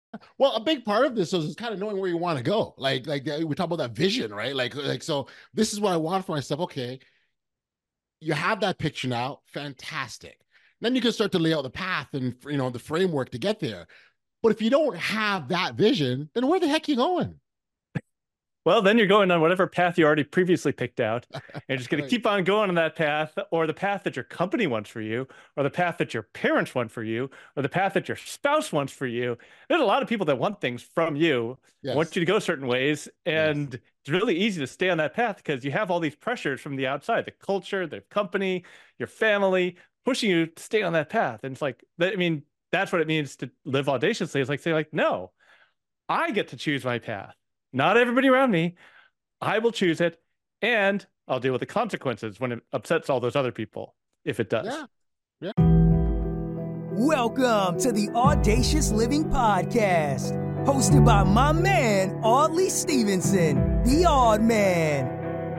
Well, a big part of this is kind of knowing where you want to go. We talk about that vision, right? So this is what I want for myself. Okay, you have that picture now. Fantastic. Then you can start to lay out the path and the framework to get there. But if you don't have that vision, then where the heck are you going? Well, then you're going on whatever path you already previously picked out. And you're just going to Right. keep on going on that path, or the path that your company wants for you, or the path that your parents want for you, or the path that your spouse wants for you. There's a lot of people that want things from you, want Yes. you to go certain ways. Yes. And it's really easy to stay on that path because you have all these pressures from the outside, the culture, the company, your family, pushing you to stay on that path. And it's like, I mean, that's what it means to live audaciously. It's like saying, like, no, I get to choose my path, not everybody around me. I will choose it, and I'll deal with the consequences when it upsets all those other people, if it does. Yeah. Yeah. Welcome to the Audacious Living Podcast, hosted by my man, Audley Stevenson, the Odd Man.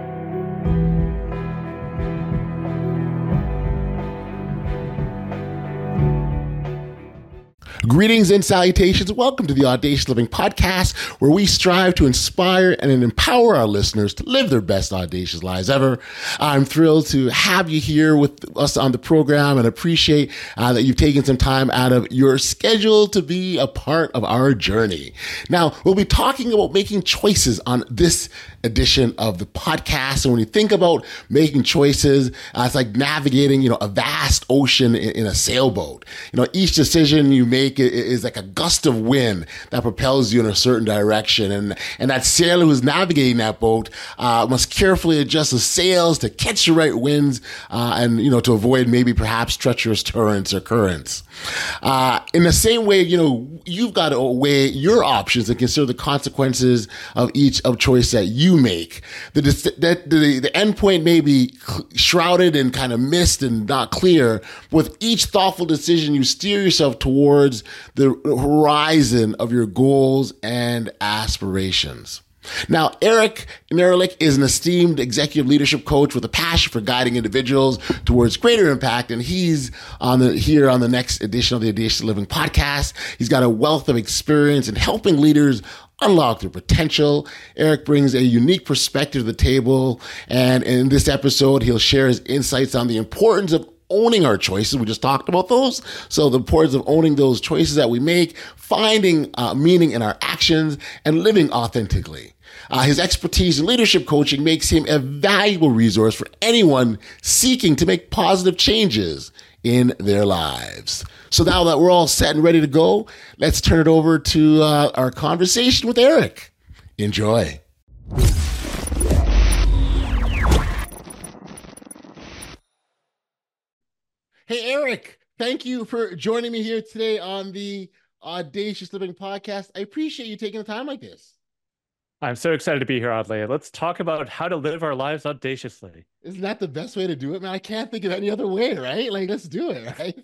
Greetings and salutations. Welcome to the Audacious Living Podcast, where we strive to inspire and empower our listeners to live their best audacious lives ever. I'm thrilled to have you here with us on the program and appreciate that you've taken some time out of your schedule to be a part of our journey. Now, we'll be talking about making choices on this edition of the podcast. And when you think about making choices, it's like navigating, a vast ocean in a sailboat. Each decision you make is like a gust of wind that propels you in a certain direction. And that sailor who's navigating that boat must carefully adjust the sails to catch the right winds and to avoid maybe perhaps treacherous torrents or currents. In the same way, you've got to weigh your options and consider the consequences of each of choice that you make. The end point may be shrouded in kind of mist and not clear. With each thoughtful decision, you steer yourself towards the horizon of your goals and aspirations. Now, Eric Nerlich is an esteemed executive leadership coach with a passion for guiding individuals towards greater impact, and he's here on the next edition of the Audacious Living Podcast. He's got a wealth of experience in helping leaders unlock their potential. Eric brings a unique perspective to the table, and in this episode, he'll share his insights on the importance of owning our choices. We just talked about those. So the importance of owning those choices that we make, finding meaning in our actions, and living authentically. His expertise in leadership coaching makes him a valuable resource for anyone seeking to make positive changes in their lives. So now that we're all set and ready to go, let's turn it over to our conversation with Eric. Enjoy. Hey, Eric, thank you for joining me here today on the Audacious Living Podcast. I appreciate you taking the time like this. I'm so excited to be here, Audley. Let's talk about how to live our lives audaciously. Isn't that the best way to do it, man? I can't think of any other way, right? Like, let's do it, right?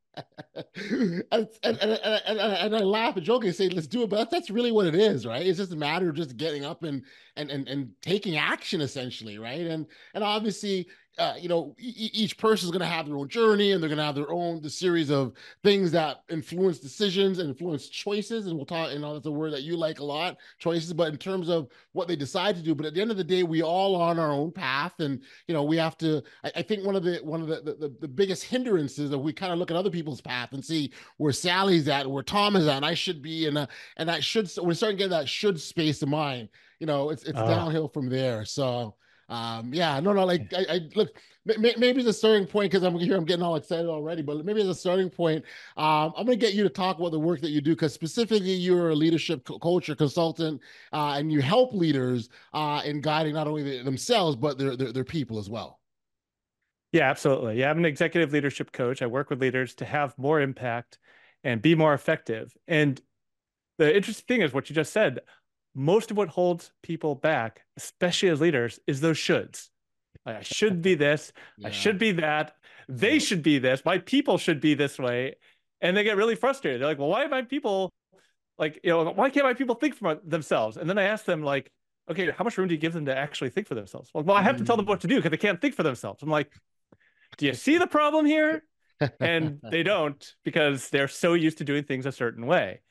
And I laugh and joke and say, let's do it, but that's really what it is, right? It's just a matter of just getting up and taking action, essentially, right? And obviously, each person is going to have their own journey, and they're going to have their own the series of things that influence decisions and influence choices. And we'll talk, that's a word that you like a lot, choices. But in terms of what they decide to do, but at the end of the day, we all on our own path, and we have to. I think one of the biggest hindrances that we kind of look at other people's path and see where Sally's at, where Tom is at, and I should be, and that should. We're starting to get that should space of mind. It's Oh, downhill from there. So yeah, no, like I look, maybe the starting point, because I'm getting all excited already, but maybe as a starting point, I'm going to get you to talk about the work that you do, because specifically you're a leadership coach or consultant, and you help leaders in guiding not only themselves but their people as well. yeah, absolutely. Yeah, I'm an executive leadership coach. I work with leaders to have more impact and be more effective. And the interesting thing is what you just said. Most of what holds people back, especially as leaders, is those shoulds. Like, I should be this. I Yeah, should be that. They yeah, should be this. My people should be this way. And they get really frustrated. They're like, well, why are my people like, why can't my people think for themselves? And then I ask them, like, okay, how much room do you give them to actually think for themselves? Well, I have to tell them mm. what to do because they can't think for themselves. I'm like, do you see the problem here? And they don't because they're so used to doing things a certain way.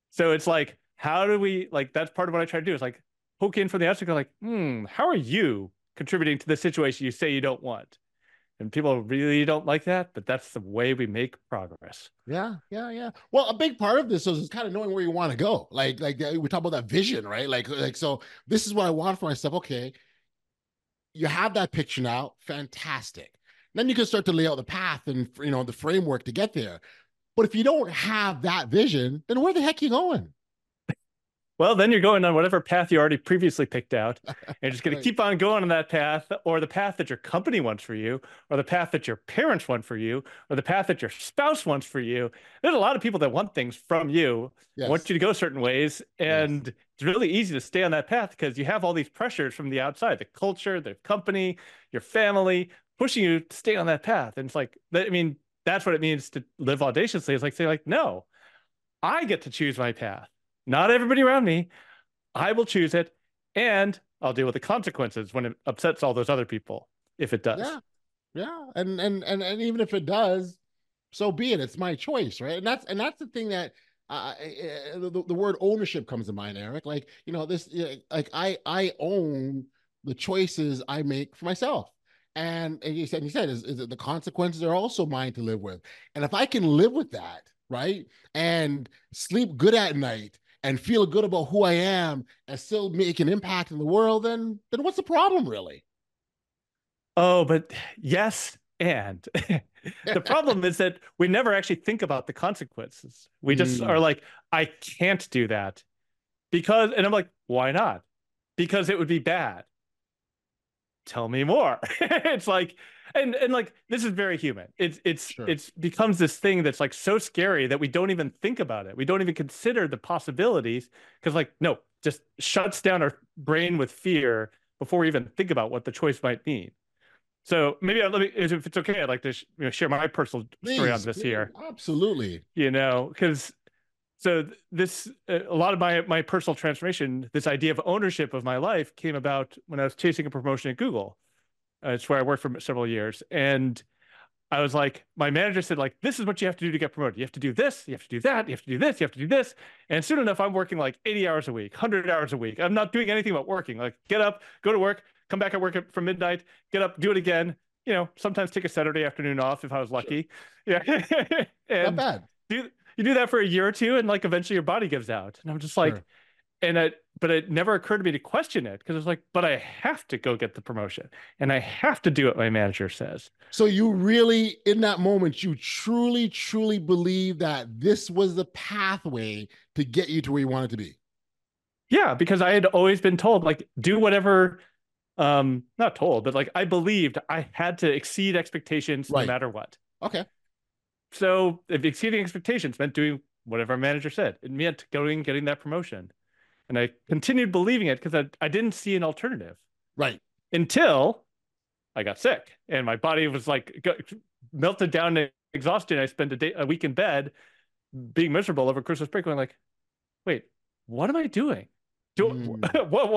So it's like, how do we like? That's part of what I try to do is like poke in from the outside, go like, how are you contributing to the situation you say you don't want? And people really don't like that, but that's the way we make progress. Yeah, yeah, yeah. Well, a big part of this is kind of knowing where you want to go. Like we talk about that vision, right? Like so. This is what I want for myself. Okay, you have that picture now. Fantastic. Then you can start to lay out the path and the framework to get there. But if you don't have that vision, then where the heck are you going? Well, then you're going on whatever path you already previously picked out. And you're just going Right. to keep on going on that path, or the path that your company wants for you, or the path that your parents want for you, or the path that your spouse wants for you. There's a lot of people that want things from you, want Yes. you to go certain ways. Yes. And it's really easy to stay on that path because you have all these pressures from the outside, the culture, the company, your family, pushing you to stay on that path. And it's like, I mean, that's what it means to live audaciously. It's like, say, like, no, I get to choose my path. Not everybody around me. I will choose it, and I'll deal with the consequences when it upsets all those other people, if it does. Yeah. Yeah. And even if it does, so be it. It's my choice, right? And that's the thing that the word ownership comes to mind, Eric. Like this, like I own the choices I make for myself. And you said is that the consequences are also mine to live with. And if I can live with that, right, and sleep good at night and feel good about who I am and still make an impact in the world, then what's the problem really? Oh, but yes, and the problem is that we never actually think about the consequences. We just are Mm, like, I can't do that because, and I'm like, why not? Because it would be bad. Tell me more. It's like, and like this is very human. sure. It's becomes this thing that's like so scary that we don't even think about it. We don't even consider the possibilities because like no, just shuts down our brain with fear before we even think about what the choice might mean. So maybe let me, if it's okay, I'd like to share my personal story on Please, this please, here. absolutely. Because so this a lot of my personal transformation, this idea of ownership of my life came about when I was chasing a promotion at Google. It's where I worked for several years. And I was like, my manager said, like, this is what you have to do to get promoted. You have to do this, you have to do that, you have to do this, you have to do this. And soon enough, I'm working like 80 hours a week, 100 hours a week. I'm not doing anything but working. Like, get up, go to work, come back at work from midnight, get up, do it again. Sometimes take a Saturday afternoon off if I was Sure. lucky. Yeah. Not And bad. you do that for a year or two, and like eventually your body gives out. And I'm just like, Sure. but it never occurred to me to question it because it's like, but I have to go get the promotion and I have to do what my manager says. So you really, in that moment, you truly, truly believe that this was the pathway to get you to where you wanted to be. Yeah, because I had always been told, like, do whatever, not told, but like I believed I had to exceed expectations no Right. matter what. Okay. So if exceeding expectations meant doing whatever our manager said, it meant getting that promotion. And I continued believing it because I didn't see an alternative Right. until I got sick and my body was like melted down and exhausted. I spent a week in bed being miserable over Christmas break, going like, wait, what am I doing? Mm,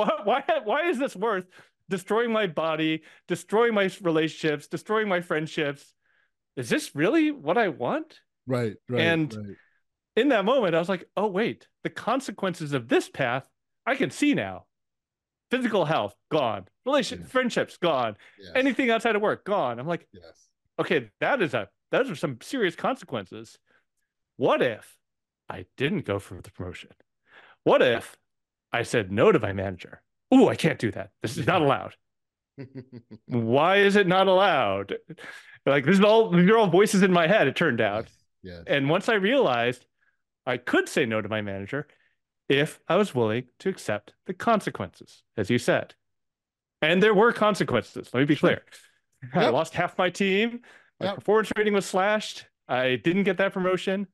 Why is this worth destroying my body, destroying my relationships, destroying my friendships? Is this really what I want? right. Right. And Right. in that moment, I was like, oh, wait, the consequences of this path I can see now. Physical health, gone. Yeah. Friendships, gone. Yes. Anything outside of work, gone. I'm like, Yes. okay, those are some serious consequences. What if I didn't go for the promotion? What if I said no to my manager? Ooh, I can't do that. This is not allowed. Why is it not allowed? Like these are all voices in my head, it turned out. Yes. Yes. And once I realized I could say no to my manager if I was willing to accept the consequences, as you said. And there were consequences. Let me be Sure. clear. I Yep. lost half my team. My Yep. performance rating was slashed. I didn't get that promotion.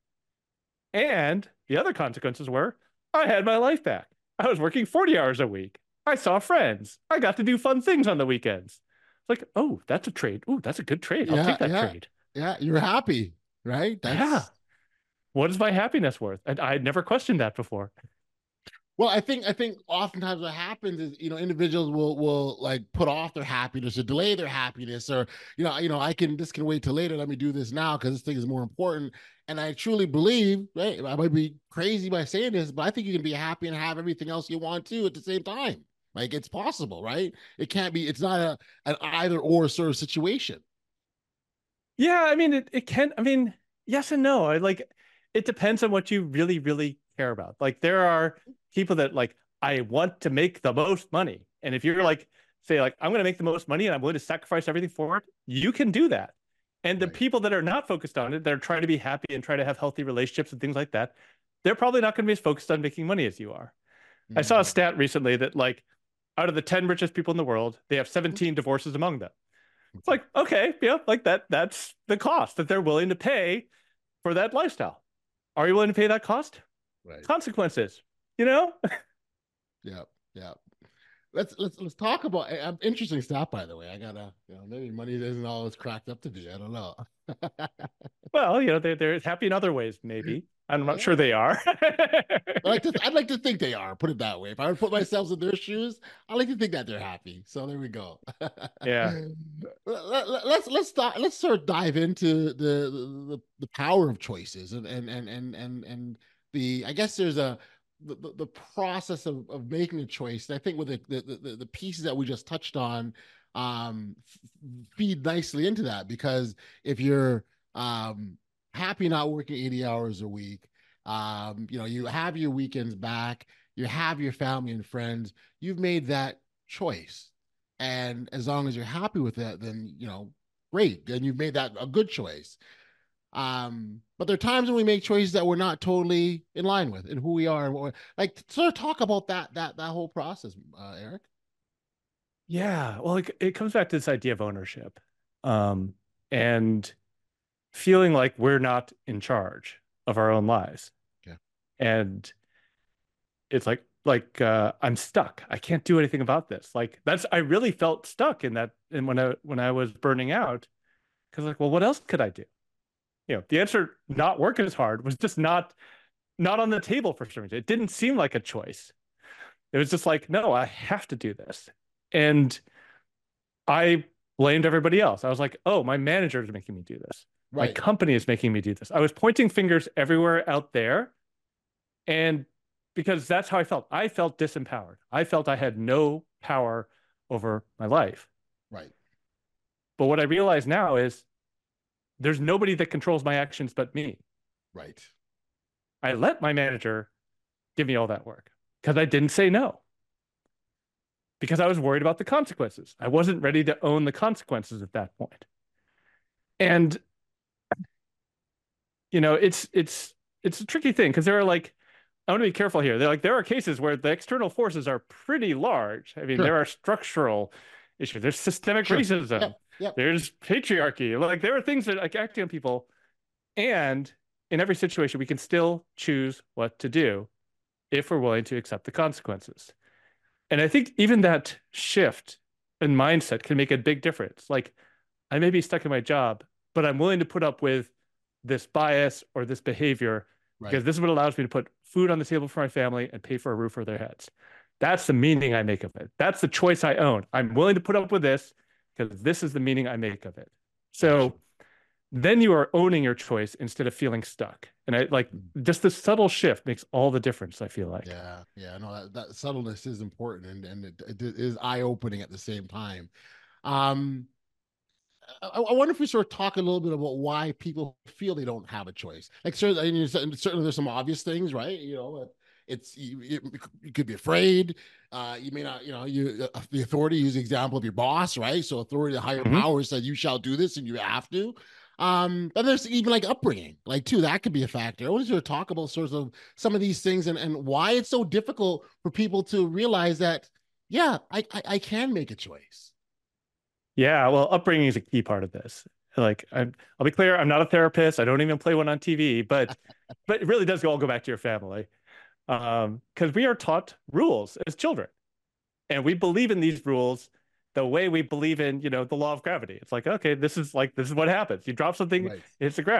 And the other consequences were I had my life back. I was working 40 hours a week. I saw friends. I got to do fun things on the weekends. Like, oh, that's a trade. Oh, that's a good trade. I'll Yeah. take that Yeah. trade. Yeah. You're happy, right? Yeah. That's What is my happiness worth? And I had never questioned that before. Well, I think oftentimes what happens is, individuals will like put off their happiness or delay their happiness, or this can wait till later. Let me do this now because this thing is more important. And I truly believe, right? I might be crazy by saying this, but I think you can be happy and have everything else you want to at the same time. Like it's possible, right? It can't be. It's not an either or sort of situation. Yeah, I mean it can, I mean, yes and no. It depends on what you really, really care about. Like there are people that like, I want to make the most money. And if you're like, say like, I'm going to make the most money and I'm willing to sacrifice everything for it, you can do that. And the Right. people that are not focused on it, they're trying to be happy and try to have healthy relationships and things like that, they're probably not going to be as focused on making money as you are. I saw a Mhm. stat recently that like out of the 10 richest people in the world, they have 17 divorces among them. It's like, okay, yeah, like that's the cost that they're willing to pay for that lifestyle. Are you willing to pay that cost? Right. Consequences, you know? Yeah. Yeah. Let's talk about interesting stuff. By the way, I gotta maybe money isn't all it's cracked up to be. I don't know. Well, they're happy in other ways, maybe. I'm not Yeah, sure they are. I'd like to think they are. Put it that way. If I would put myself in their shoes, I like to think that they're happy. So there we go. Yeah. Let's sort of dive into the power of choices and the I guess there's the process of making a choice. And I think with the pieces that we just touched on feed nicely into that, because if you're happy not working 80 hours a week, you have your weekends back, you have your family and friends, you've made that choice. And as long as you're happy with that, then, great. Then you've made that a good choice. But there are times when we make choices that we're not totally in line with and who we are. And like, sort of talk about that whole process, Eric. Yeah. Well, it comes back to this idea of ownership. And feeling like we're not in charge of our own lives. Yeah. And it's like I'm stuck. I can't do anything about this. Like I really felt stuck in that, and when I was burning out, because like, well, what else could I do? The answer, not work as hard, was just not on the table for some reason. It didn't seem like a choice. It was just like, no, I have to do this. And I blamed everybody else. I was like, oh, my manager is making me do this. My Right. company is making me do this. I was pointing fingers everywhere out there. And because that's how I felt. I felt disempowered. I felt I had no power over my life. Right. But what I realize now is there's nobody that controls my actions but me. Right. I let my manager give me all that work because I didn't say no, because I was worried about the consequences. I wasn't ready to own the consequences at that point. And it's a tricky thing because there are like, I want to be careful here. There are cases where the external forces are pretty large. I mean, Sure. there are structural issues. There's systemic Sure. racism. Yep. Yep. There's patriarchy. Like there are things that like acting on people. And in every situation, we can still choose what to do if we're willing to accept the consequences. And I think even that shift in mindset can make a big difference. Like I may be stuck in my job, but I'm willing to put up with this bias or this behavior Right. because this is what allows me to put food on the table for my family and pay for a roof over their heads. That's the meaning I make of it. That's the choice I own. I'm willing to put up with this because this is the meaning I make of it. Gotcha. So then you are owning your choice instead of feeling stuck. And I like just the subtle shift makes all the difference, I feel like. Yeah, yeah, no, that subtleness is important, and it is eye opening at the same time. Um, I wonder if we sort of talk a little bit about why people feel they don't have a choice. Like certainly, I mean, certainly there's some obvious things, right? It's you could be afraid. You may not, the authority. Use the example of your boss, right? So authority, the higher Mhm. power said you shall do this, and you have to. But there's even like upbringing, like too, that could be a factor. I want to talk about sorts of some of these things and why it's so difficult for people to realize that, yeah, I can make a choice. Yeah, well, upbringing is a key part of this. Like, I'll be clear, I'm not a therapist. I don't even play one on TV, but it really does all go back to your family. Because we are taught rules as children, and we believe in these rules the way we believe in, the law of gravity. It's like, okay, this is what happens. You drop something, it Right. hits the ground.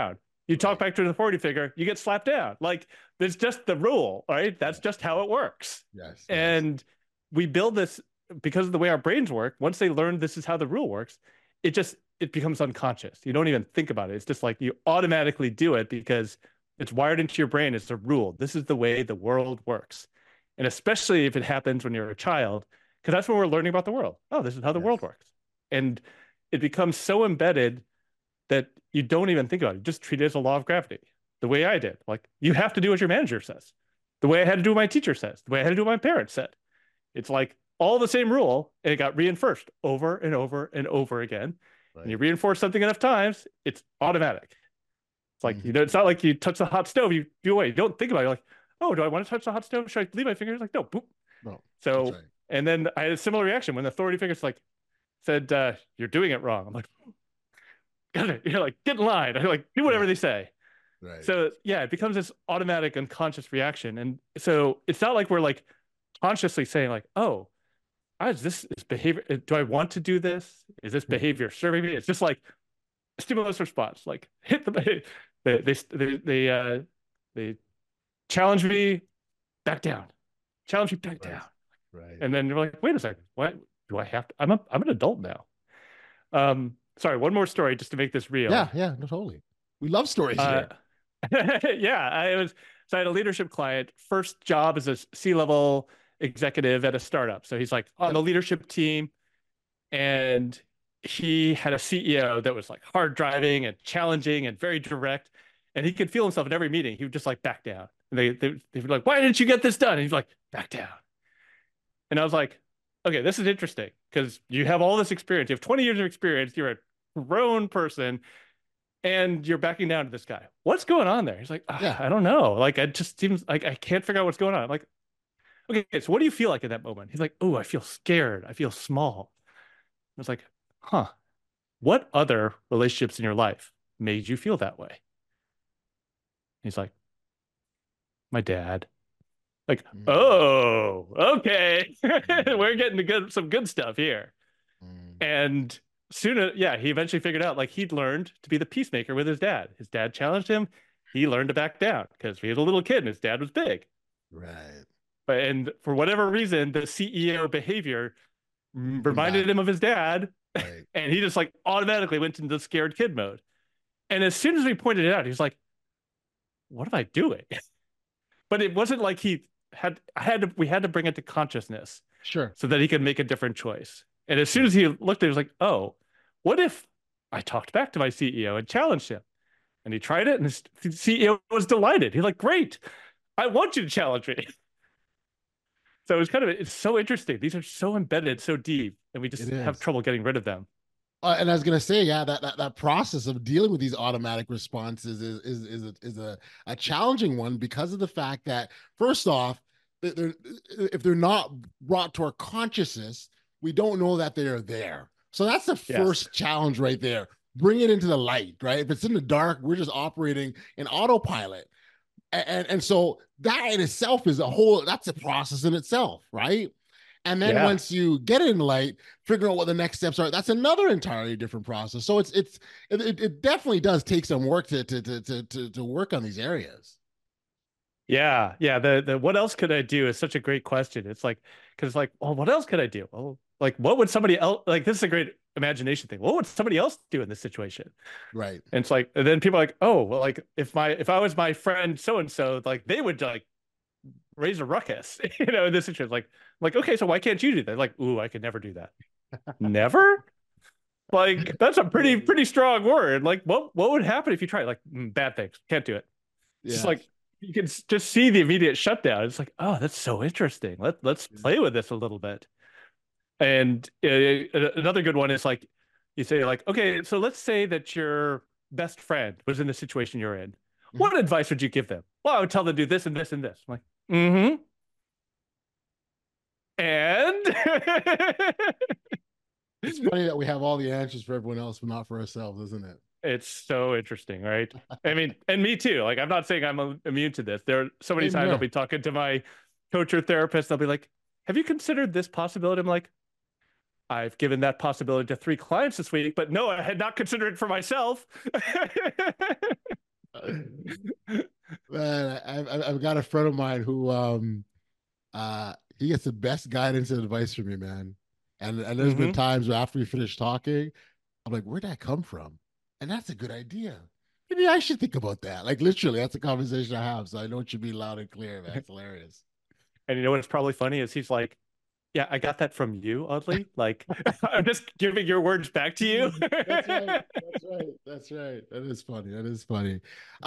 You talk back to the authority figure, you get slapped down. Like, there's just the rule, right? That's just how it works. Yes. And we build this because of the way our brains work. Once they learn this is how the rule works, it becomes unconscious. You don't even think about it. It's just like you automatically do it because it's wired into your brain. It's a rule. This is the way the world works. And especially if it happens when you're a child, because that's when we're learning about the world. Oh, this is how the world works. And it becomes so embedded that you don't even think about it. You just treat it as a law of gravity, the way I did. Like, you have to do what your manager says, the way I had to do what my teacher says, the way I had to do what my parents said. It's like all the same rule, and it got reinforced over and over and over again. Right. And you reinforce something enough times, it's automatic. It's like, it's not like you touch the hot stove, you do away. You don't think about it. You're like, oh, do I want to touch the hot stove? Should I leave my fingers? Like, no, boop. No. So, right. And then I had a similar reaction when the authority figures said, you're doing it wrong. I'm like, you're like, get in line. I'm like, do whatever they say. Right. So yeah, it becomes this automatic unconscious reaction. And so it's not like we're like consciously saying like, oh, this behavior. Do I want to do this? Is this behavior serving me? It's just like a stimulus response. Like, hit they challenge me, back down. Challenge me, back down. Right. And then you're like, wait a second, what do I have to? I'm an adult now. Sorry, one more story just to make this real. Yeah, no, totally. We love stories here. Yeah, I had a leadership client, first job as a C-level executive at a startup. So he's like on the leadership team, and he had a CEO that was like hard driving and challenging and very direct, and he could feel himself in every meeting. He would just like back down. And they were like, why didn't you get this done? And he's like, back down. And I was like, okay, this is interesting because you have all this experience. You have 20 years of experience. You're a grown person and you're backing down to this guy. What's going on there? He's like, I don't know. Like, it just seems like I can't figure out what's going on. I'm like, okay, so what do you feel like at that moment? He's like, oh, I feel scared. I feel small. I was like, what other relationships in your life made you feel that way? He's like, my dad. Like, oh, okay. We're getting to some good stuff here. And soon, he eventually figured out, like, he'd learned to be the peacemaker with his dad. His dad challenged him. He learned to back down because he was a little kid and his dad was big. Right. And for whatever reason, the CEO behavior reminded him of his dad. Right. And he just like automatically went into the scared kid mode. And as soon as we pointed it out, he was like, what am I doing? But it wasn't like we had to bring it to consciousness. Sure. So that he could make a different choice. And as soon as he looked at it, he was like, oh, what if I talked back to my CEO and challenged him? And he tried it, and his CEO was delighted. He's like, great, I want you to challenge me. So it's so interesting. These are so embedded, so deep, and we just have trouble getting rid of them. And I was going to say, that process of dealing with these automatic responses is a challenging one because of the fact that, first off, if they're not brought to our consciousness, we don't know that they are there. So that's the first challenge right there. Bring it into the light, right? If it's in the dark, we're just operating in autopilot. And so that in itself that's a process in itself, right? And then once you get it in the light, figure out what the next steps are. That's another entirely different process. So it definitely does take some work to work on these areas. Yeah. The what else could I do is such a great question. It's like, because like, well, what else could I do? Well, like, what would somebody else, like, this is a great imagination thing. What would somebody else do in this situation? Right. And it's like, and then people are like, oh, well, like if I was my friend so-and-so, like they would like raise a ruckus, in this situation. Like, okay, so why can't you do that? Like, ooh, I could never do that. Never? Like, that's a pretty strong word. Like, what would happen if you tried? Like, bad things. Can't do it. It's just like, you can just see the immediate shutdown. It's like, oh, that's so interesting. Let's play with this a little bit. And another good one is like, you say like, okay, so let's say that your best friend was in the situation you're in. What advice would you give them? Well, I would tell them to do this and this and this. I'm like, and it's funny that we have all the answers for everyone else, but not for ourselves, isn't it? It's so interesting, right? I mean, and me too. Like, I'm not saying I'm immune to this. There are so many times I'll be talking to my coach or therapist. They'll be like, have you considered this possibility? I'm like, I've given that possibility to 3 clients this week, but no, I had not considered it for myself. Man, I've got a friend of mine who he gets the best guidance and advice from me, man. And there's been Hmm. times where after we finish talking, I'm like, where'd that come from? And that's a good idea. Maybe I should think about that. Like literally, that's a conversation I have. So I know it should be loud and clear, man. It's hilarious. And you know what's probably funny is he's like, yeah, I got that from you, oddly. Like, I'm just giving your words back to you. That's right. That's right. That's right. That is funny. That is funny.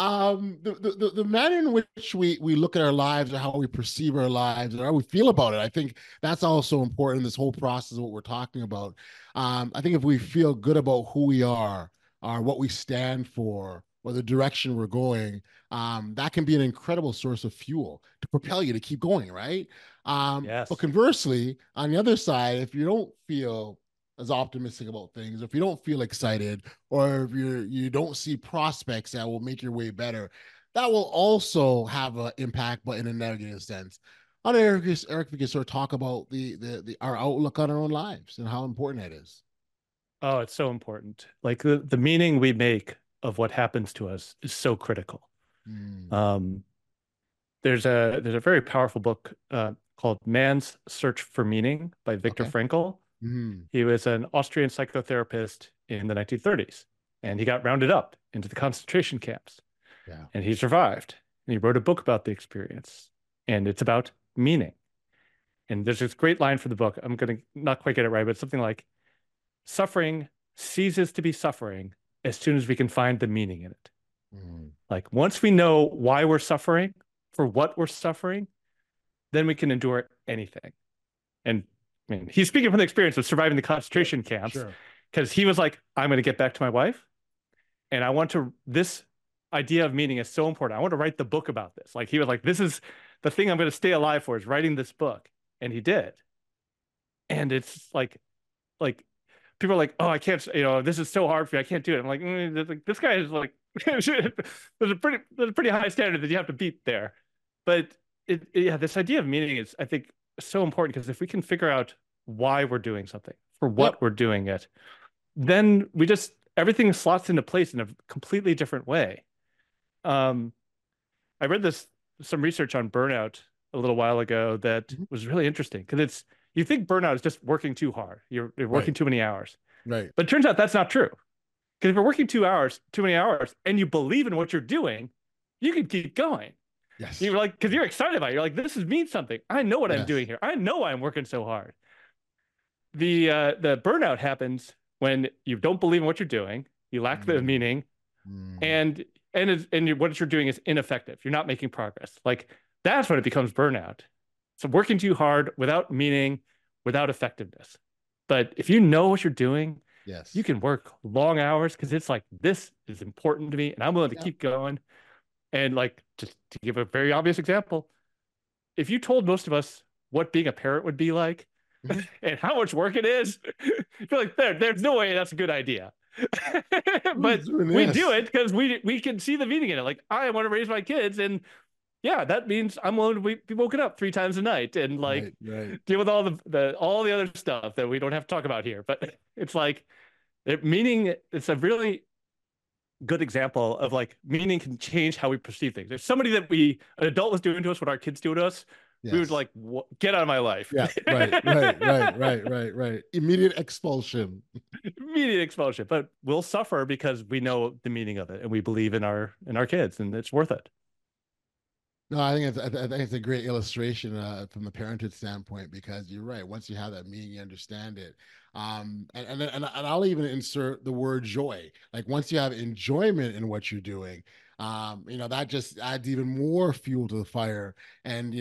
The manner in which we look at our lives or how we perceive our lives or how we feel about it, I think that's also important in this whole process of what we're talking about. I think if we feel good about who we are, or what we stand for, or the direction we're going, that can be an incredible source of fuel to propel you to keep going, right? But Yes. conversely, on the other side, if you don't feel as optimistic about things, if you don't feel excited, or if you don't see prospects that will make your way better, that will also have an impact, but in a negative sense. On Eric, we can sort of talk about the our outlook on our own lives and how important that is. Oh, it's so important. Like the meaning we make of what happens to us is so critical. Mm, Um, there's a very powerful book called Man's Search for Meaning by Viktor okay. Frankl. Mm, He was an Austrian psychotherapist in the 1930s, and he got rounded up into the concentration camps, yeah. and he survived. And he wrote a book about the experience, and it's about meaning. And there's this great line from the book. I'm going to not quite get it right, but it's something like suffering ceases to be suffering as soon as we can find the meaning in it. Mm, Like once we know why we're suffering, for what we're suffering, then we can endure anything. And I mean, he's speaking from the experience of surviving the sure. concentration camps Sure. because he was like, I'm going to get back to my wife. And I want to, this idea of meaning is so important. I want to write the book about this. Like he was like, this is the thing I'm going to stay alive for is writing this book. And he did. And it's like people are like, oh, I can't, this is so hard for me. I can't do it. I'm like, this guy is like, there's a pretty high standard that you have to beat there. But yeah, this idea of meaning is, I think, so important because if we can figure out why we're doing something, for Yep. what we're doing it, then everything slots into place in a completely different way. Um, I read some research on burnout a little while ago that Mhm. was really interesting because you think burnout is just working too hard. You're Right. working too many hours. Right. But it turns out that's not true. Because if you're working 2 hours, too many hours, and you believe in what you're doing, you can keep going. Yes. You're like, because you're excited about it. You're like, this is means something. I know what I'm doing Yes. here. I know why I'm working so hard. The burnout happens when you don't believe in what you're doing, you lack the Mm, meaning, mm, and what you're doing is ineffective. You're not making progress. Like that's when it becomes burnout. So working too hard without meaning, without effectiveness. But if you know what you're doing, you yes. can work long hours because it's like this is important to me and I'm willing to Yep. keep going. And like just to give a very obvious example, if you told most of us what being a parent would be like Mhm. and how much work it is, you're like there's no way that's a good idea. Who's But doing we do this? it because we can see the meaning in it. Like I want to raise my kids, and yeah, that means I'm willing to be woken up 3 times a night and like Right. Right. deal with all the other stuff that we don't have to talk about here. But it's like meaning. It's a really good example of like meaning can change how we perceive things. If somebody an adult was doing to us what our kids do to us, we would Yes. like get out of my life. Yeah. Right. Right. Right. Right. Right. Right. Immediate expulsion. Immediate expulsion, but we'll suffer because we know the meaning of it and we believe in our kids, and it's worth it. No, I think it's a great illustration from the parenthood standpoint because you're right. Once you have that meaning, you understand it. And I'll even insert the word joy. Like once you have enjoyment in what you're doing, that just adds even more fuel to the fire. And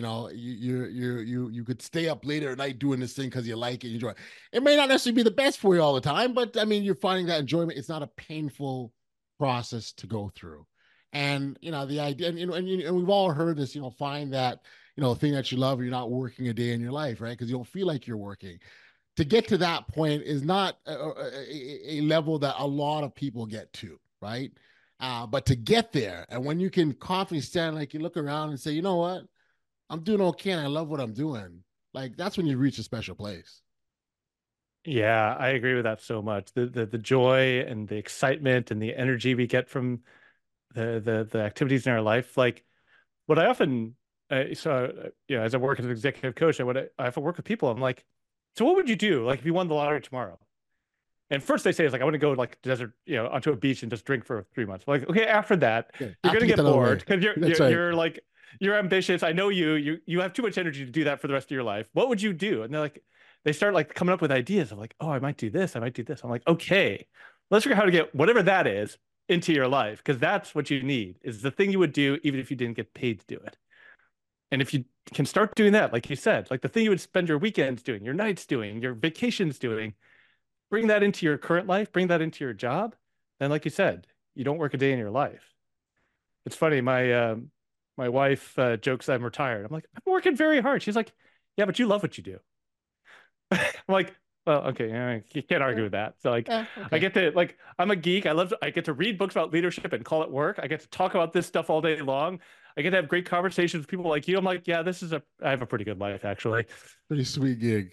you could stay up later at night doing this thing because you like it, you enjoy it. It may not necessarily be the best for you all the time, but I mean, you're finding that enjoyment. It's not a painful process to go through. And the idea, and we've all heard this, find that thing that you love, or you're not working a day in your life, right? Because you don't feel like you're working. To get to that point is not a level that a lot of people get to, right? But to get there, and when you can confidently stand, like you look around and say, you know what, I'm doing okay, and I love what I'm doing. Like that's when you reach a special place. Yeah, I agree with that so much. The joy and the excitement and the energy we get from the activities in our life. Like what I often as I work as an executive coach, I often work with people. I'm like, so what would you do like if you won the lottery tomorrow? And first they say is like, I want to go like desert, onto a beach and just drink for 3 months. Like, okay, after that, Yeah, you're after gonna you get get that out of the bored way. because That's right. you're like you're ambitious. I know you have too much energy to do that for the rest of your life. What would you do? And they're like, they start like coming up with ideas of like, oh, I might do this, I might do this. I'm like, okay, let's figure out how to get whatever that is into your life because that's what you need is the thing you would do even if you didn't get paid to do it. And if you can start doing that, like you said, like the thing you would spend your weekends doing, your nights doing, your vacations doing, bring that into your current life, bring that into your job, then like you said, you don't work a day in your life. It's funny, my wife jokes I'm retired. I'm like, I'm working very hard. She's like, yeah, but you love what you do. I'm like, well, okay, you can't argue with that. So like, Yeah, I okay. get to like, I'm a geek. I get to read books about leadership and call it work. I get to talk about this stuff all day long. I get to have great conversations with people like you. I'm like, yeah, I have a pretty good life actually. Pretty sweet gig.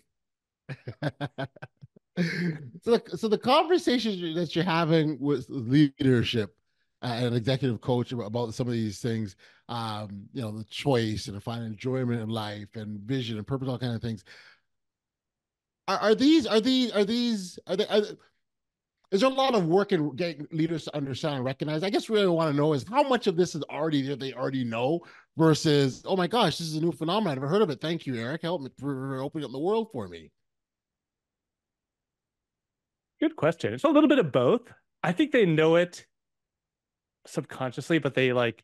So the conversations that you're having with leadership and executive coach about some of these things, the choice and finding enjoyment in life and vision and purpose, all kind of things. Is there a lot of work in getting leaders to understand and recognize? I guess really I want to know is how much of this is already that they already know versus, oh my gosh, this is a new phenomenon. I've never heard of it. Thank you, Eric. Help me for opening up the world for me. Good question. It's a little bit of both. I think they know it subconsciously, but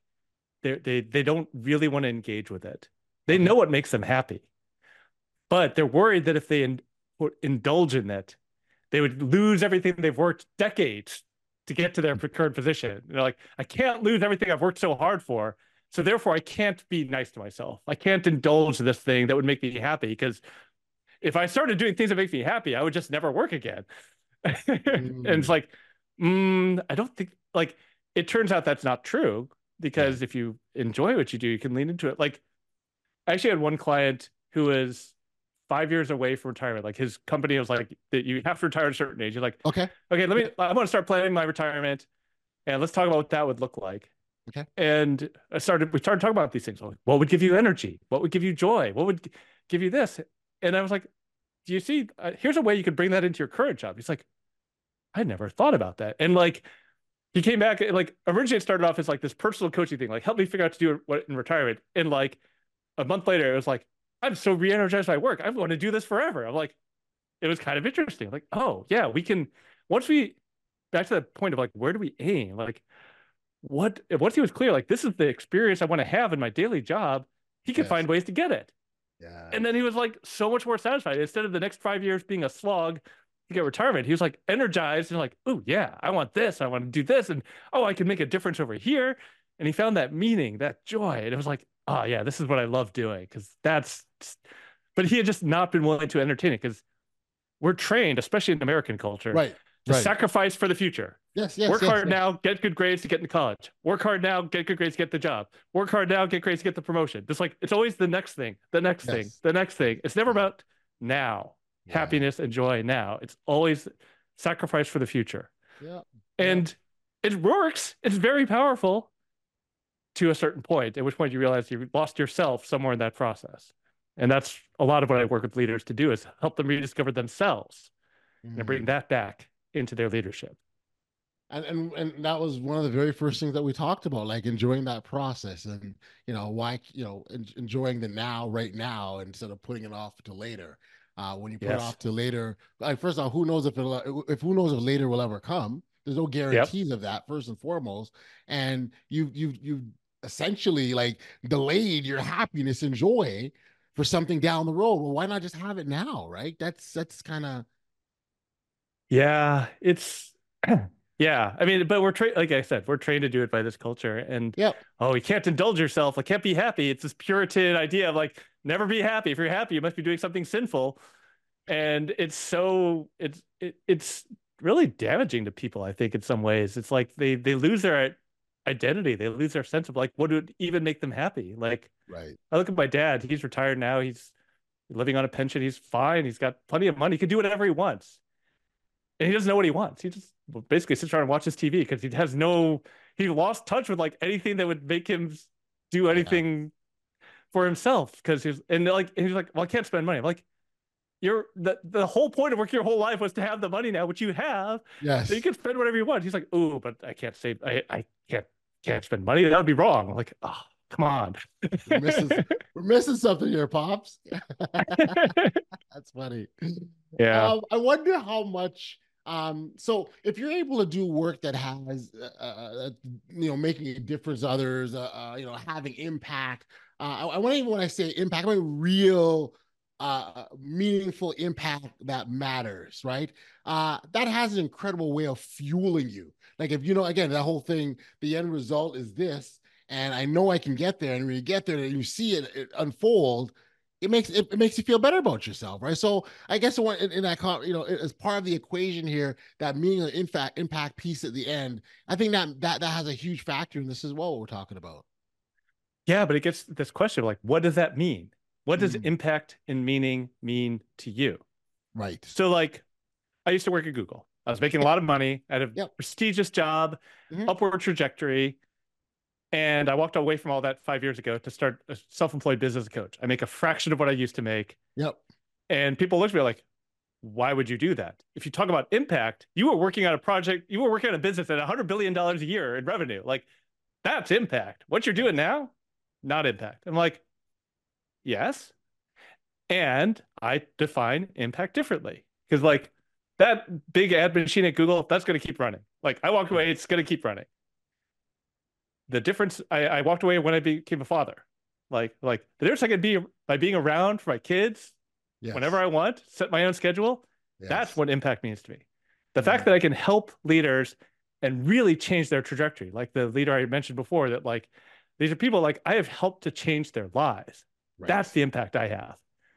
they don't really want to engage with it. They Okay. know what makes them happy, but they're worried that if they indulge in it, they would lose everything they've worked decades to get to their current position. They're like, I can't lose everything I've worked so hard for. So therefore, I can't be nice to myself. I can't indulge this thing that would make me happy because if I started doing things that make me happy, I would just never work again. And it's Mm, like, I don't think like it turns out that's not true yeah. because if you enjoy what you do, you can lean into it. Like I actually had one client who was 5 years away from retirement. Like his company was like that you have to retire at a certain age. You're like, Okay. okay, Yeah. I want to start planning my retirement and let's talk about what that would look like. Okay. And we started talking about these things. Like, what would give you energy? What would give you joy? What would give you this? And I was like, do you see, here's a way you could bring that into your current job. He's like, I never thought about that. And like, he came back, like, originally it started off as like this personal coaching thing, like, help me figure out to do what in retirement. And like, a month later, it was like, I'm so re energized by work. I want to do this forever. I'm like, it was kind of interesting. Like, oh, yeah, we can, once we, back to the point of like, where do we aim? Like, once he was clear, like, this is the experience I want to have in my daily job, he could Yes. find ways to get it. Yeah. And then he was like so much more satisfied. Instead of the next 5 years being a slog to get retirement, he was like energized and like, oh yeah, I want this. I want to do this. And oh, I can make a difference over here. And he found that meaning, that joy. And it was like, oh yeah, this is what I love doing. But he had just not been willing to entertain it because we're trained, especially in American culture, Right. to Right. sacrifice for the future. Yes. Yes. Work Yes. hard Yes. now, get good grades to get into college. Work hard now, get good grades to get the job. Work hard now, get grades to get the promotion. Just like it's always the next thing, the next thing, Yes. the next thing. It's never Yeah. about now, Yeah. happiness and joy now. It's always sacrifice for the future. Yeah. Yeah. And it works. It's very powerful to a certain point, at which point you realize you've lost yourself somewhere in that process. And that's a lot of what I work with leaders to do is help them rediscover themselves and bring Mm. that back into their leadership. And that was one of the very first things that we talked about, like enjoying that process and why enjoying the now right now instead of putting it off to later. When you put it Yes. off to later, like first of all, who knows if who knows if later will ever come? There's no Yep. guarantees of that, first and foremost. And you essentially like delayed your happiness and joy for something down the road. Well, why not just have it now, right? That's kind of Yeah, it's yeah. I mean, but we're trained, like I said, we're trained to do it by this culture. And yep. oh, you can't indulge yourself. I can't be happy. It's this Puritan idea of like never be happy. If you're happy, you must be doing something sinful. And it's really damaging to people, I think, in some ways. It's like they lose their identity. They lose their sense of like what would even make them happy. Like Right. I look at my dad, he's retired now, he's living on a pension, he's fine, he's got plenty of money, he can do whatever he wants and he doesn't know what he wants. He just basically sits around and watches TV because he has no, he lost touch with like anything that would make him do anything for himself because he's like, well, I can't spend money. I'm like, you're the whole point of working your whole life was to have the money now, which you have. Yes. So you can spend whatever you want. He's like, oh, but I can't save. I can't spend money. That would be wrong. I'm like, oh, come on. We're missing something here, Pops. That's funny. Yeah. I wonder how much. So if you're able to do work that has, making a difference to others, having impact. I want even when I say impact, I mean real, meaningful impact that matters, right? That has an incredible way of fueling you. Like if again, that whole thing, the end result is this, and I know I can get there. And when you get there and you see it unfold, it makes you feel better about yourself, right? So I guess in that, as part of the equation here, that meaning impact piece at the end, I think that has a huge factor in this as well. What we're talking about. Yeah, but it gets this question like, what does that mean? What does impact and meaning mean to you? Right. So like, I used to work at Google. I was making a lot of money at a prestigious job, upward trajectory. And I walked away from all that 5 years ago to start a self-employed business coach. I make a fraction of what I used to make. Yep. And people look at me like, why would you do that? If you talk about impact, you were working on a project, you were working on a business at $100 billion a year in revenue. Like, that's impact. What you're doing now, not impact. I'm like, yes. And I define impact differently. Because like that big ad machine at Google, that's going to keep running. Like I walked away, it's going to keep running. The difference, I walked away when I became a father. Like the difference I can be by being around for my kids whenever I want, set my own schedule. Yes. That's what impact means to me. The fact that I can help leaders and really change their trajectory. Like the leader I mentioned before, that like, these are people like I have helped to change their lives. Right. That's the impact I have.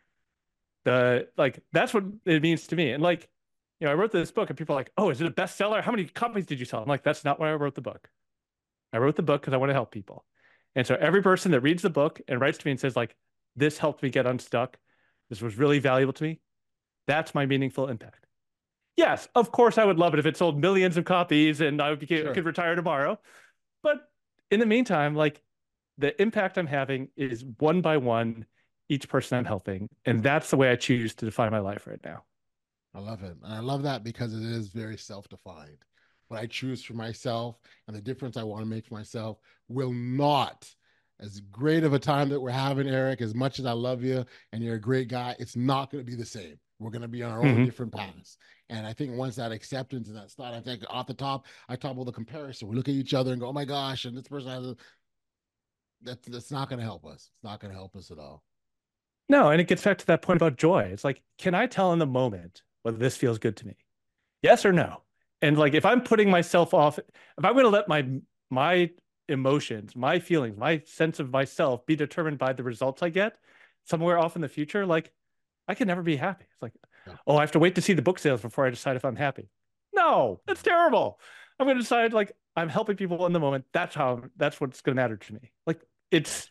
That's what it means to me. And like, I wrote this book and people are like, oh, is it a bestseller? How many copies did you sell? I'm like, that's not why I wrote the book. I wrote the book because I want to help people. And so every person that reads the book and writes to me and says like, this helped me get unstuck. This was really valuable to me. That's my meaningful impact. Yes, of course, I would love it if it sold millions of copies and I could retire tomorrow. But in the meantime, like the impact I'm having is one by one, each person I'm helping. And that's the way I choose to define my life right now. I love it. And I love that because it is very self-defined. What I choose for myself and the difference I want to make for myself will not, as great of a time that we're having, Eric, as much as I love you and you're a great guy, it's not going to be the same. We're going to be on our own different paths. And I think once that acceptance and that start, I think off the top, I talk about the comparison. We look at each other and go, oh my gosh, and this person has that's not going to help us. It's not going to help us at all. No, and it gets back to that point about joy. It's like, can I tell in the moment whether this feels good to me? Yes or no? And like, if I'm putting myself off, if I'm going to let my emotions, my feelings, my sense of myself be determined by the results I get somewhere off in the future, like I can never be happy. It's like, oh, I have to wait to see the book sales before I decide if I'm happy. No, that's terrible. I'm going to decide like I'm helping people in the moment. That's what's going to matter to me. Like it's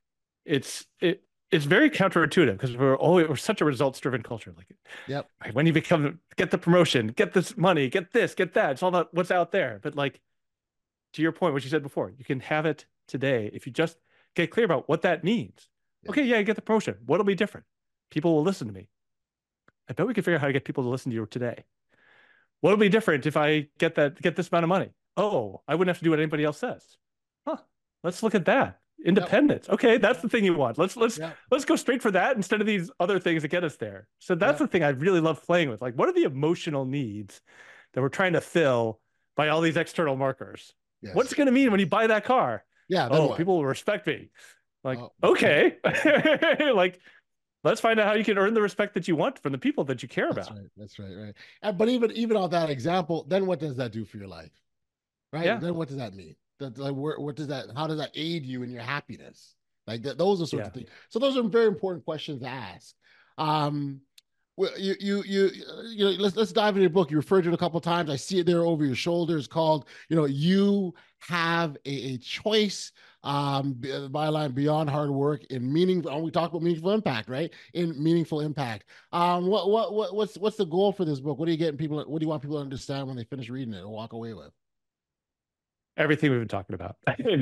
very counterintuitive because we're such a results-driven culture. Like, when you get the promotion, get this money, get this, get that. It's all about what's out there. But like, to your point, what you said before, you can have it today if you just get clear about what that means. Okay, you get the promotion. What'll be different? People will listen to me. I bet we can figure out how to get people to listen to you today. What'll be different if I get this amount of money? Oh, I wouldn't have to do what anybody else says. Huh? Let's look at that. Independence. Okay, that's the thing you want. Let's go straight for that instead of these other things that get us there. So that's the thing I really love playing with. Like, what are the emotional needs that we're trying to fill by all these external markers? Yes. What's it going to mean when you buy that car? Yeah. People will respect me. Like, okay, like let's find out how you can earn the respect that you want from the people that you care about. That's right. But even on that example, then what does that do for your life? Right. Yeah. Then what does that mean? What does that? How does that aid you in your happiness? Like that, those are sorts of things. So those are very important questions to ask. Well, let's dive into your book. You referred to it a couple of times. I see it there over your shoulder. It's called, you have a choice. Byline Beyond Hard Work in meaningful. We talked about meaningful impact, right? In meaningful impact. What's the goal for this book? What are you getting people? What do you want people to understand when they finish reading it or walk away with? Everything we've been talking about.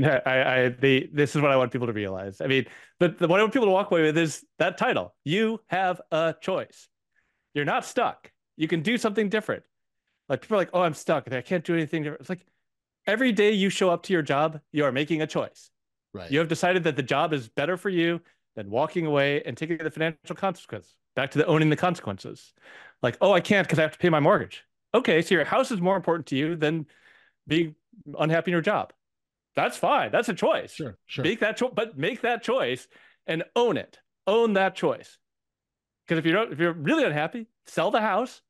This is what I want people to realize. I mean, what I want people to walk away with is that title. You have a choice. You're not stuck. You can do something different. Like people are like, oh, I'm stuck. I can't do anything different. It's like every day you show up to your job, you are making a choice. Right. You have decided that the job is better for you than walking away and taking the financial consequences. Back to the owning the consequences. Like, oh, I can't because I have to pay my mortgage. Okay, so your house is more important to you than being unhappy in your job. That's fine. That's a choice. Sure. Make that choice, but make that choice and own it. Own that choice. Because if you're really unhappy, sell the house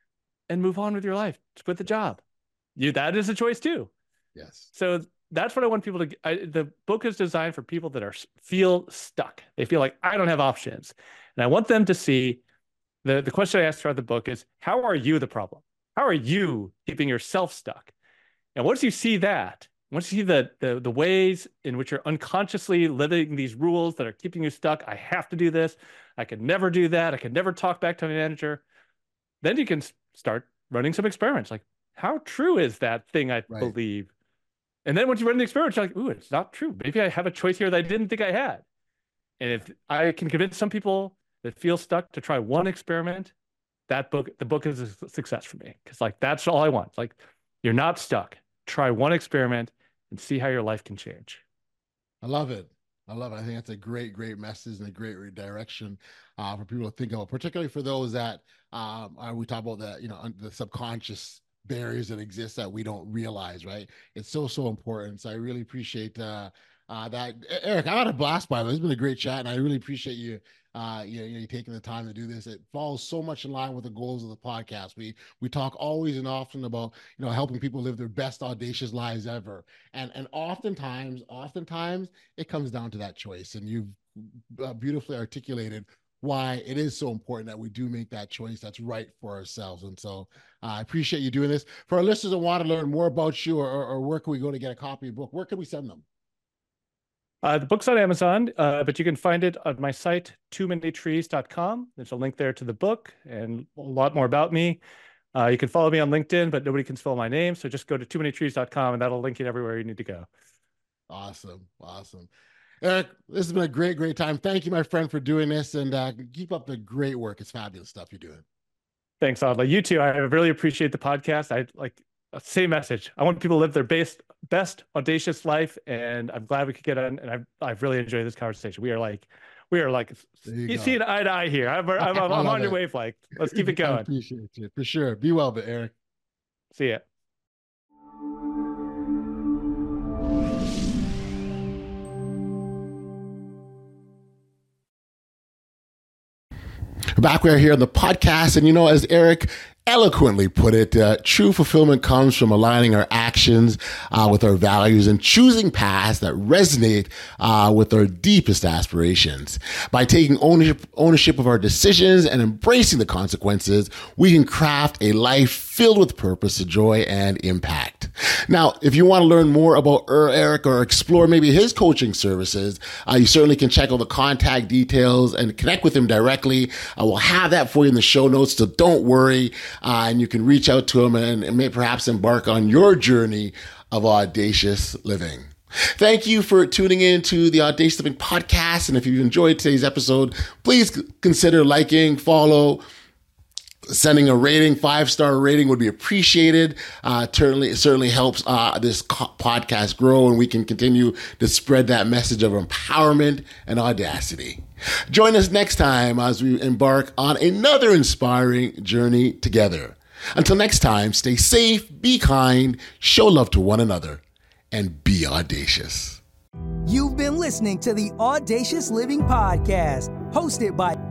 and move on with your life. Quit the job. That is a choice too. Yes. So that's what I want people to. The book is designed for people that feel stuck. They feel like I don't have options, and I want them to see. The question I asked throughout the book is, how are you the problem? How are you keeping yourself stuck? And once you see that, once you see the ways in which you're unconsciously living these rules that are keeping you stuck, I have to do this. I can never do that. I can never talk back to my manager. Then you can start running some experiments. Like, how true is that thing I believe? And then once you run the experiment, you're like, ooh, it's not true. Maybe I have a choice here that I didn't think I had. And if I can convince some people that feel stuck to try one experiment, the book is a success for me. Because like, that's all I want. Like, you're not stuck. Try one experiment and see how your life can change. I love it. I think that's a great message and a great direction for people to think about, particularly for those that we talk about the subconscious barriers that exist that we don't realize, right? It's so important. So I really appreciate that. Eric, I had a blast by it. It's been a great chat, and I really appreciate you you taking the time to do this. It falls so much in line with the goals of the podcast. We talk always and often about helping people live their best audacious lives ever, and oftentimes it comes down to that choice, and you've beautifully articulated why it is so important that we do make that choice that's right for ourselves. And so I appreciate you doing this. For our listeners that want to learn more about you, or where can we go to get a copy of the book? Where can we send them? The book's on Amazon, but you can find it on my site, toomanytrees.com. There's a link there to the book and a lot more about me. You can follow me on LinkedIn, but nobody can spell my name. So just go to toomanytrees.com and that'll link you everywhere you need to go. Awesome. Eric, this has been a great time. Thank you, my friend, for doing this, and keep up the great work. It's fabulous stuff you're doing. Thanks, Audley. You too. I really appreciate the podcast. I like same message. I want people to live their best audacious life, and I'm glad we could get on. And I've really enjoyed this conversation. We are like you see an eye to eye here. I'm on your wavelength. Let's keep it going. I appreciate you for sure. Be well, but Eric. See ya. Back we are here on the podcast, and as Eric eloquently put it, true fulfillment comes from aligning our actions with our values and choosing paths that resonate with our deepest aspirations. By taking ownership of our decisions and embracing the consequences, we can craft a life filled with purpose, joy, and impact. Now, if you want to learn more about Eric or explore maybe his coaching services, you certainly can check out the contact details and connect with him directly. I will have that for you in the show notes, so don't worry. And you can reach out to him and may perhaps embark on your journey of audacious living. Thank you for tuning in to the Audacious Living Podcast. And if you've enjoyed today's episode, please consider liking, follow, sending a rating. 5-star rating would be appreciated. It certainly helps this podcast grow, and we can continue to spread that message of empowerment and audacity. Join us next time as we embark on another inspiring journey together. Until next time, stay safe, be kind, show love to one another, and be audacious. You've been listening to the Audacious Living Podcast, hosted by